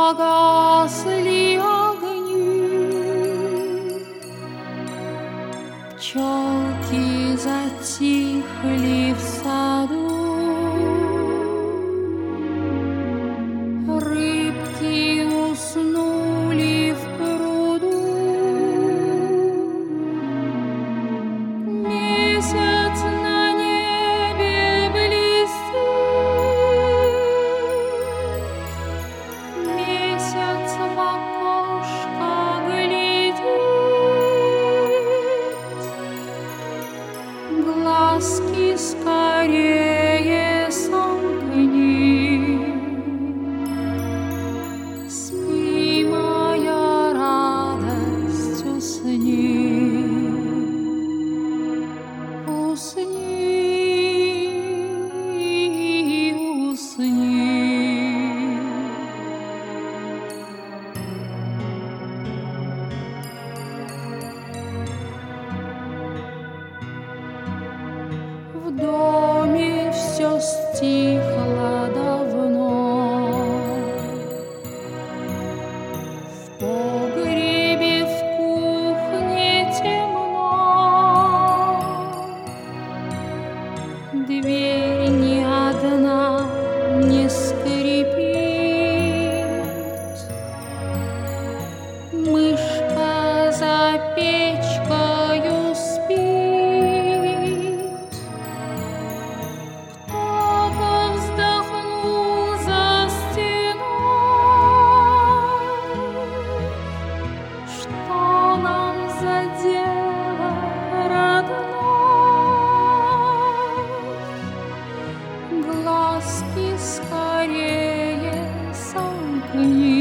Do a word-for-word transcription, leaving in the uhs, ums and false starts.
погасли огни, пчелки затихли в саду, рыбки уснули в пруду. Месяц на небе блестит, месяц в окошко глядит, глазки скорее сомкни. Спи, моя радость, усни, усни, усни. В доме все стихло давно, в погребе, в кухне темно, дверь ни одна не скрипит, мышка за печкою спит. Кто-то вздохнул за стеной, что нам за дело родной, глазки скорее сомкни.